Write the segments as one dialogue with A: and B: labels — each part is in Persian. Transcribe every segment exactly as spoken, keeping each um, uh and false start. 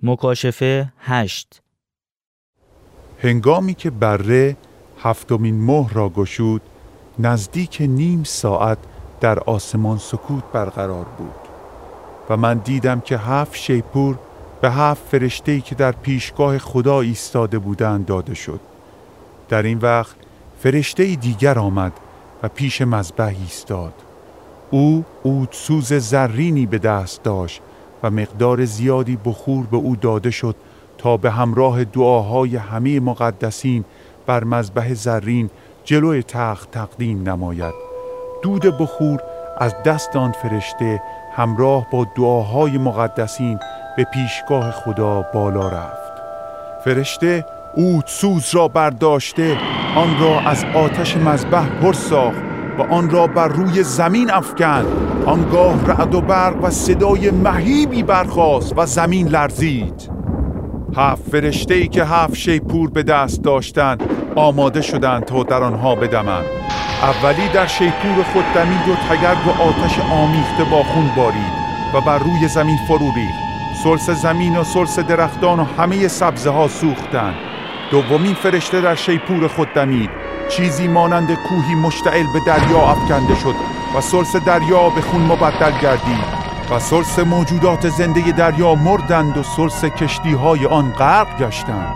A: مکاشفه هشت.
B: هنگامی که بره هفتمین مهر را گشود، نزدیک نیم ساعت در آسمان سکوت برقرار بود و من دیدم که هفت شیپور به هفت فرشته‌ای که در پیشگاه خدا ایستاده بودند داده شد. در این وقت فرشته‌ای دیگر آمد و پیش مذبح ایستاد. او عودسوز زرینی به دست داشت و مقدار زیادی بخور به او داده شد تا به همراه دعاهای همه مقدسین بر مذبح زرین جلوی تخت تقدیم نماید. دود بخور از دست آن فرشته همراه با دعاهای مقدسین به پیشگاه خدا بالا رفت. فرشته عودسوز را برداشته آن را از آتش مذبح پر ساخت و آن را بر روی زمین افکند. آنگاه رعد و برق و صدای مهیبی برخاست و زمین لرزید. هفت فرشته‌ای که هفت شیپور به دست داشتند آماده شدند تا در آنها بدمند. اولی در شیپور خود دمید و تگرگ و آتش آمیخته با خون بارید و بر روی زمین فرو ریخت. سلس زمین و سلس درختان و همه سبزه ها سوختند. دومین فرشته در شیپور خود دمید. چیزی مانند کوهی مشتعل به دریا افکنده شد و سلس دریا به خون مبدل گردید و سلس موجودات زنده دریا مردند و سلس کشتی های آن غرق گشتند.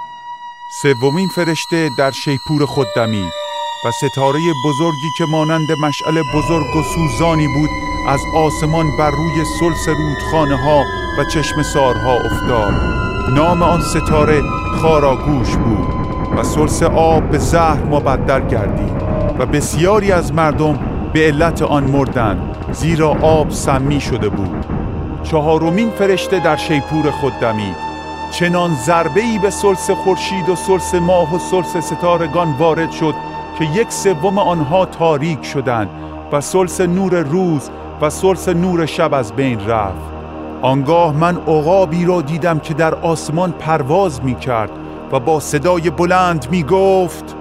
B: سومین فرشته در شیپور خود دمید و ستاره بزرگی که مانند مشعل بزرگ و سوزانی بود از آسمان بر روی سلس رودخانه ها و چشم سارها افتاد. نام آن ستاره خاراگوش بود و سلس آب به زهر مبدل گردید و بسیاری از مردم به علت آن مردند، زیرا آب سمی شده بود. چهارمین فرشته در شیپور خود دمید. چنان ضربه‌ای به سلس خورشید و سلس ماه و سلس ستارگان وارد شد که یک سوم آنها تاریک شدند و سلس نور روز و سلس نور شب از بین رفت. آنگاه من عقابی را دیدم که در آسمان پرواز می کرد و با صدای بلند می گفت: